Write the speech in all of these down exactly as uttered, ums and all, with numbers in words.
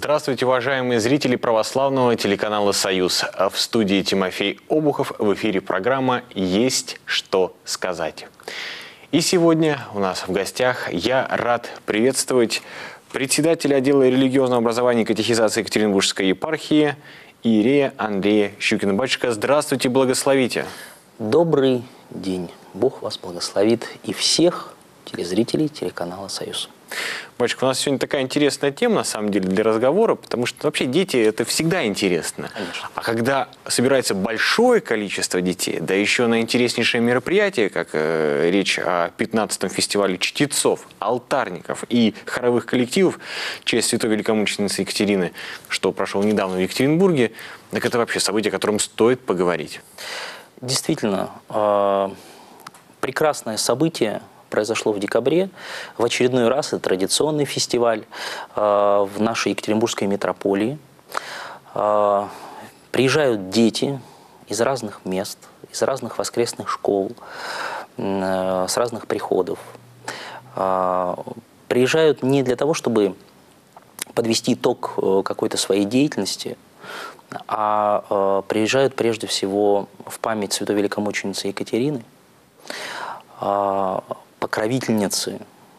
Здравствуйте, уважаемые зрители православного телеканала «Союз». В студии Тимофей Обухов, в эфире программа «Есть что сказать». И сегодня у нас в гостях я рад приветствовать председателя отдела религиозного образования и катехизации Екатеринбургской епархии иерея Андрея Щукина. Батюшка, здравствуйте, благословите. Добрый день. Бог вас благословит и всех телезрителей телеканала «Союз». Батюшка, у нас сегодня такая интересная тема, на самом деле, для разговора, потому что вообще дети – это всегда интересно. Конечно. А когда собирается большое количество детей, да еще на интереснейшее мероприятие, как э, речь о пятнадцатом фестивале чтецов, алтарников и хоровых коллективов в честь святой великомученицы Екатерины, что прошел недавно в Екатеринбурге, так это вообще событие, о котором стоит поговорить. Действительно, э, прекрасное событие произошло в декабре. В очередной раз это традиционный фестиваль э, в нашей Екатеринбургской метрополии. Э, приезжают дети из разных мест, из разных воскресных школ, э, с разных приходов. Э, приезжают не для того, чтобы подвести итог э, какой-то своей деятельности, а э, приезжают прежде всего в память святой великомученицы Екатерины, э, покровительницы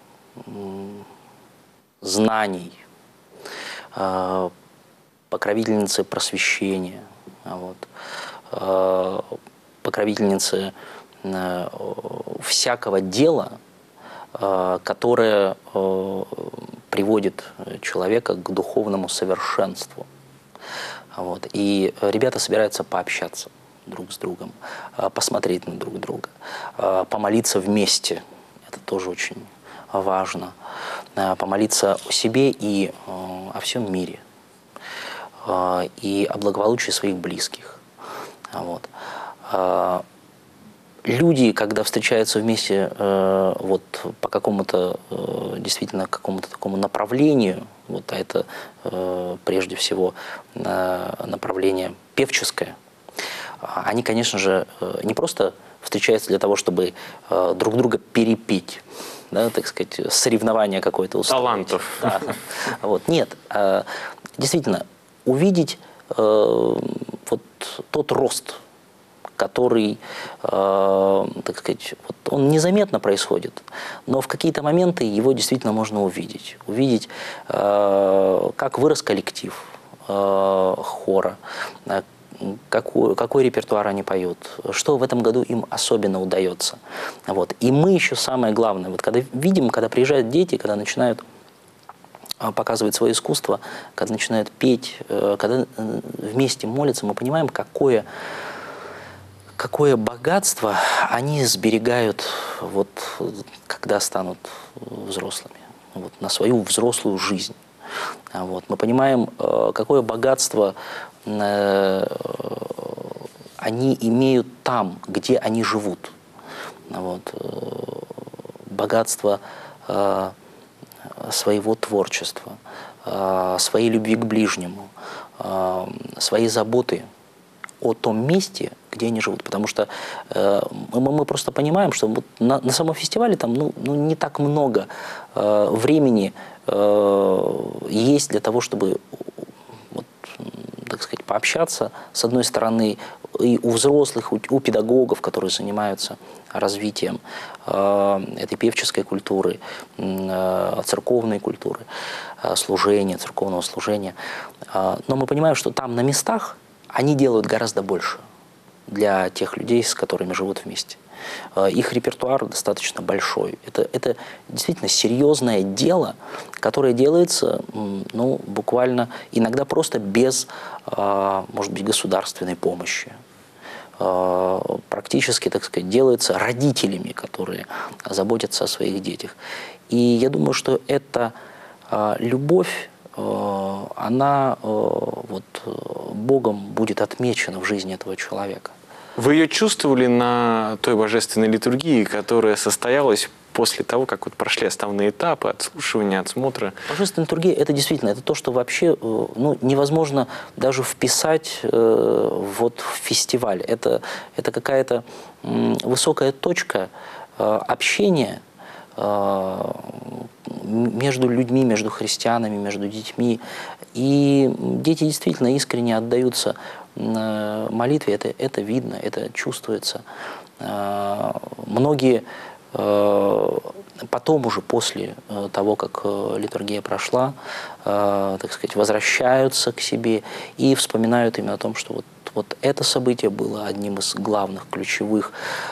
знаний, покровительницы просвещения, вот, покровительницы всякого дела, которое приводит человека к духовному совершенству. Вот. И ребята собираются пообщаться друг с другом, посмотреть на друг друга, помолиться вместе. Это тоже очень важно. Помолиться о себе и о всем мире. И о благополучии своих близких. Вот. Люди, когда встречаются вместе вот, по какому-то, действительно, какому-то такому направлению, вот, а это прежде всего направление певческое, они, конечно же, не просто встречаются для того, чтобы э, друг друга перепить, да, так сказать, соревнование какое-то устроить. Талантов. Да. Вот. Нет, э, действительно, увидеть э, вот тот рост, который, э, так сказать, вот он незаметно происходит, но в какие-то моменты его действительно можно увидеть. Увидеть, э, как вырос коллектив э, хора, э, Какой, какой репертуар они поют, что в этом году им особенно удается. Вот. И мы еще самое главное, вот когда видим, когда приезжают дети, когда начинают показывать свое искусство, когда начинают петь, когда вместе молятся, мы понимаем, какое, какое богатство они сберегают, вот, когда станут взрослыми, вот, на свою взрослую жизнь. Вот. Мы понимаем, какое богатство они имеют там, где они живут. Вот. Богатство э, своего творчества, э, своей любви к ближнему, э, своей заботы о том месте, где они живут. Потому что э, мы, мы просто понимаем, что вот на, на самом фестивале там ну, ну, не так много э, времени э, есть для того, чтобы, вот, так сказать, пообщаться, с одной стороны, и у взрослых, у, у педагогов, которые занимаются развитием э, этой певческой культуры, э, церковной культуры, э, служения, церковного служения. Э, но мы понимаем, что там на местах они делают гораздо больше для тех людей, с которыми живут вместе. Э, их репертуар достаточно большой. Это, это действительно серьезное дело, которое делается, ну, буквально иногда просто без, э, может быть, государственной помощи. Практически, так сказать, делается родителями, которые заботятся о своих детях. И я думаю, что эта любовь, она вот, Богом будет отмечена в жизни этого человека. Вы ее чувствовали на той божественной литургии, которая состоялась после того, как вот прошли основные этапы отслушивания, отсмотра? Божественная литургия – это действительно это то, что вообще ну, невозможно даже вписать э, вот в фестиваль. Это, это какая-то э, высокая точка э, общения между людьми, между христианами, между детьми. И дети действительно искренне отдаются молитве, это, это видно, это чувствуется. Многие потом уже, после того, как литургия прошла, так сказать, возвращаются к себе и вспоминают именно о том, что вот, вот это событие было одним из главных, ключевых.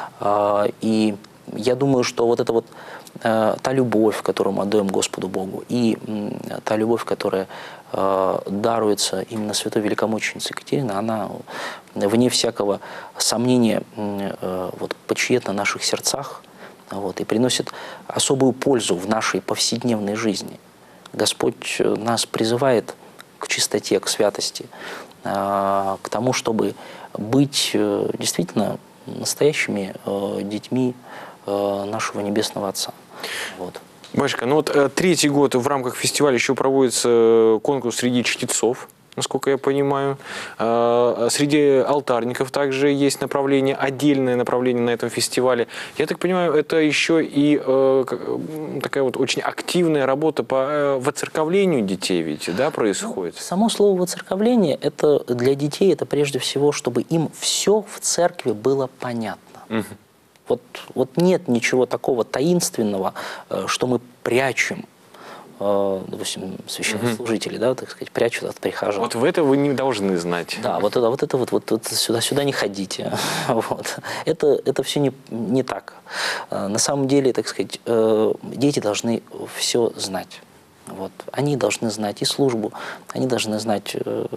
И я думаю, что вот это вот та любовь, которую мы отдаем Господу Богу, и та любовь, которая даруется именно святой великомученицей Екатериной, она, вне всякого сомнения, вот, почиет на наших сердцах, вот, и приносит особую пользу в нашей повседневной жизни. Господь нас призывает к чистоте, к святости, к тому, чтобы быть действительно настоящими детьми нашего Небесного Отца. Вот. Батюшка, ну вот третий год в рамках фестиваля еще проводится конкурс среди чтецов, насколько я понимаю. Среди алтарников также есть направление, отдельное направление на этом фестивале. Я так понимаю, это еще и такая вот очень активная работа по воцерковлению детей ведь, да, происходит? Само слово «воцерковление» это для детей, это прежде всего, чтобы им все в церкви было понятно. Угу. Вот, вот нет ничего такого таинственного, что мы прячем, допустим, священнослужители, да, так сказать, прячут от прихожан. Вот в это вы не должны знать. Да, вот это вот, это вот, вот, вот сюда, сюда не ходите. Вот. Это, это все не, не так. На самом деле, так сказать, дети должны все знать. Вот. Они должны знать и службу, они должны знать,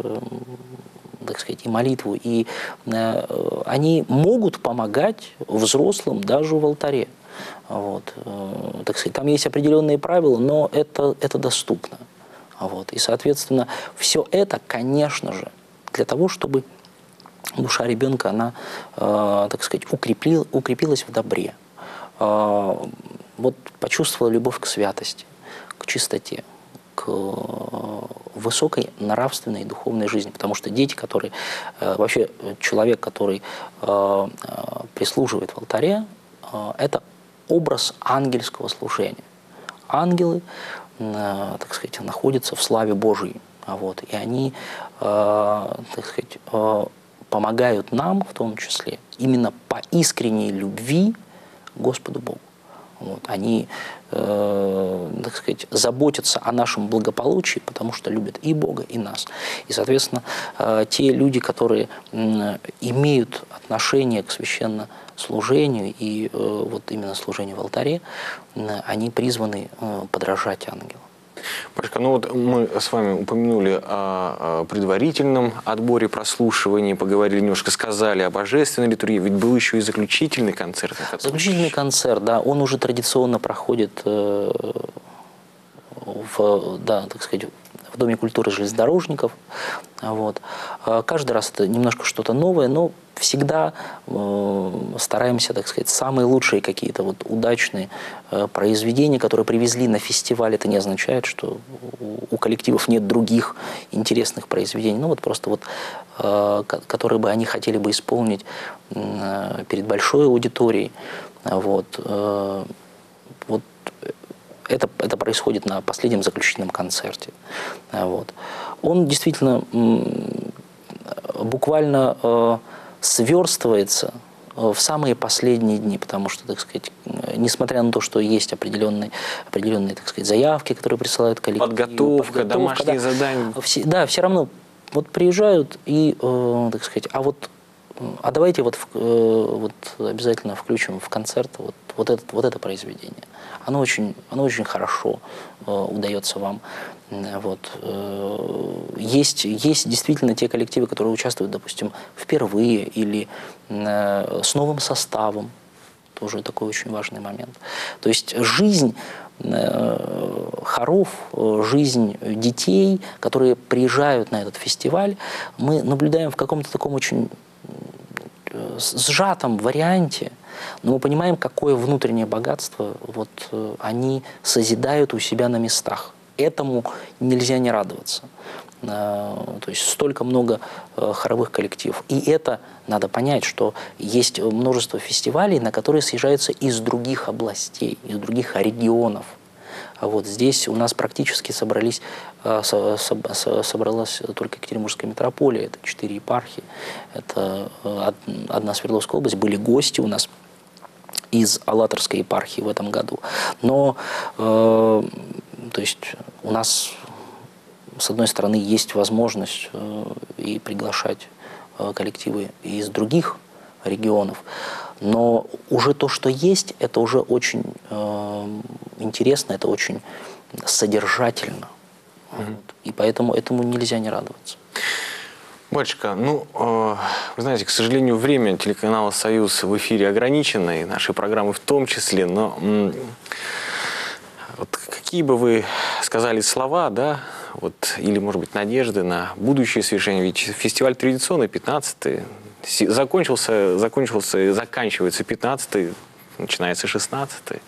так сказать, и молитву, и э, они могут помогать взрослым даже в алтаре. Вот. Э, так сказать, там есть определенные правила, но это, это доступно. Вот. И, соответственно, все это, конечно же, для того, чтобы душа ребенка, она, э, так сказать, укрепил, укрепилась в добре. Э, вот почувствовала любовь к святости, к чистоте, к высокой нравственной и духовной жизни. Потому что дети, которые... Вообще человек, который прислуживает в алтаре, это образ ангельского служения. Ангелы, так сказать, находятся в славе Божией. Вот, и они, так сказать, помогают нам, в том числе, именно по искренней любви к Господу Богу. Вот, они, э, так сказать, заботятся о нашем благополучии, потому что любят и Бога, и нас. И, соответственно, э, те люди, которые э, имеют отношение к священнослужению и э, вот именно служению в алтаре, э, они призваны э, подражать ангелу. Батюшка, ну вот мы с вами упомянули о предварительном отборе прослушивания, поговорили немножко, сказали о божественной литургии, ведь был еще и заключительный концерт. Заключительный концерт, да, он уже традиционно проходит э, в, да, так сказать, в Доме культуры железнодорожников. Вот. Каждый раз это немножко что-то новое, но всегда э, стараемся, так сказать, самые лучшие какие-то вот удачные э, произведения, которые привезли на фестиваль. Это не означает, что у, у коллективов нет других интересных произведений. Ну вот просто вот, э, которые бы они хотели бы исполнить э, перед большой аудиторией. Вот. Э, вот. Это, это происходит на последнем заключительном концерте. Вот. Он действительно буквально э, сверстывается в самые последние дни, потому что, так сказать, несмотря на то, что есть определенные, определенные, так сказать, заявки, которые присылают коллективы, подготовка, подготовка домашние да, задания. Все, да, все равно вот приезжают и, э, так сказать, а вот а давайте вот, вот обязательно включим в концерт вот, вот, этот, вот это произведение. Оно очень, оно очень хорошо э, удается вам. Вот. Э, есть, есть действительно те коллективы, которые участвуют, допустим, впервые или э, с новым составом. Тоже такой очень важный момент. То есть жизнь э, хоров, жизнь детей, которые приезжают на этот фестиваль, мы наблюдаем в каком-то таком очень сжатом варианте, но мы понимаем, какое внутреннее богатство вот, они созидают у себя на местах. Этому нельзя не радоваться. То есть столько много хоровых коллективов. И это надо понять, что есть множество фестивалей, на которые съезжаются из других областей, из других регионов. А вот здесь у нас практически собрались, собралась только Екатеринбургская митрополия, это четыре епархии, это одна Свердловская область, были гости у нас из Алатырской епархии в этом году. Но, э, то есть, у нас, с одной стороны, есть возможность э, и приглашать э, коллективы из других регионов, но уже то, что есть, это уже очень э, интересно, это очень содержательно. Mm-hmm. Вот. И поэтому этому нельзя не радоваться. Батюшка, ну, э, вы знаете, к сожалению, время телеканала «Союз» в эфире ограничено, и наши программы в том числе, но м, вот какие бы вы сказали слова, да, вот, или, может быть, надежды на будущее свершение, ведь фестиваль традиционный, пятнадцатый, закончился, закончился, заканчивается пятнадцатый, начинается шестнадцатый.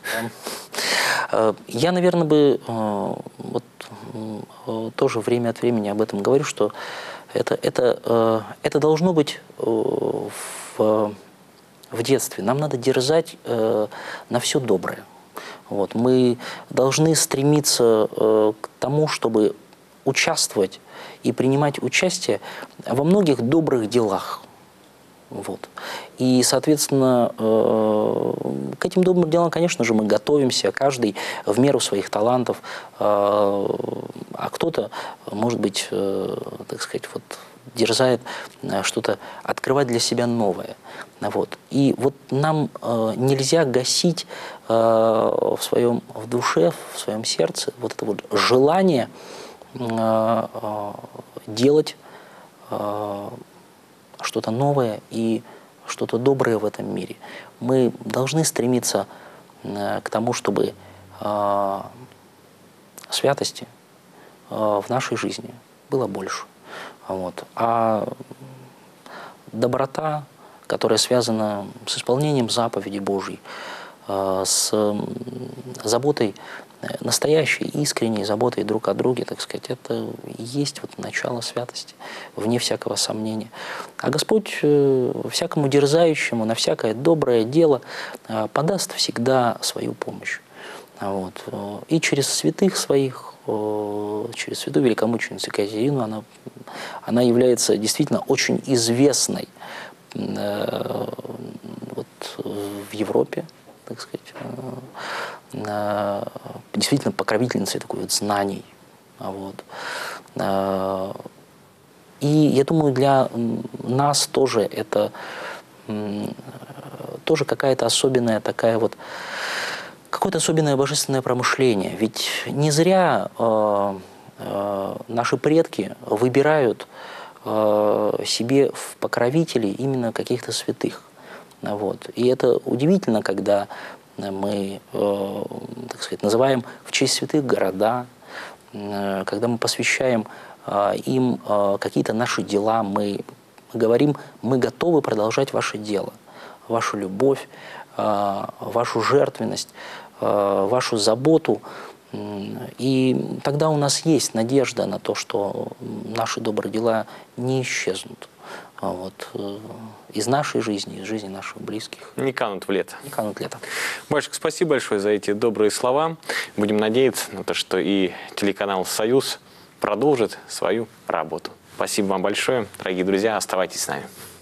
Я, наверное, бы вот, тоже время от времени об этом говорю, что это, это, это должно быть в, в детстве. Нам надо дерзать на все доброе. Вот. Мы должны стремиться к тому, чтобы участвовать и принимать участие во многих добрых делах. Вот. И, соответственно, к этим добрым делам, конечно же, мы готовимся, каждый в меру своих талантов, а кто-то, может быть, так сказать, вот, дерзает что-то открывать для себя новое. Вот. И вот нам нельзя гасить в своем в душе, в своем сердце вот это вот желание делать что-то новое и что-то доброе в этом мире. Мы должны стремиться к тому, чтобы святости в нашей жизни было больше. Вот. А доброта, которая связана с исполнением заповедей Божьей, с заботой, настоящей, искренней заботой друг о друге, так сказать, это и есть вот начало святости, вне всякого сомнения. А Господь всякому дерзающему на всякое доброе дело подаст всегда свою помощь. Вот. И через святых своих, через святую великомученицу Екатерину, она, она является действительно очень известной вот, в Европе, так сказать, действительно покровительницей такой вот знаний. Вот. И я думаю, для нас тоже это тоже какая-то особенная такая вот, какое-то особенное божественное промышление. Ведь не зря э, э, наши предки выбирают э, себе в покровителей именно каких-то святых. Вот. И это удивительно, когда мы, э, так сказать, называем в честь святых города, э, когда мы посвящаем э, им э, какие-то наши дела, мы говорим, мы готовы продолжать ваше дело, вашу любовь, э, вашу жертвенность, э, вашу заботу. И тогда у нас есть надежда на то, что наши добрые дела не исчезнут. Вот, из нашей жизни, из жизни наших близких. Не канут в лето. Не канут в лето. Батюшка, спасибо большое за эти добрые слова. Будем надеяться на то, что и телеканал «Союз» продолжит свою работу. Спасибо вам большое. Дорогие друзья, оставайтесь с нами.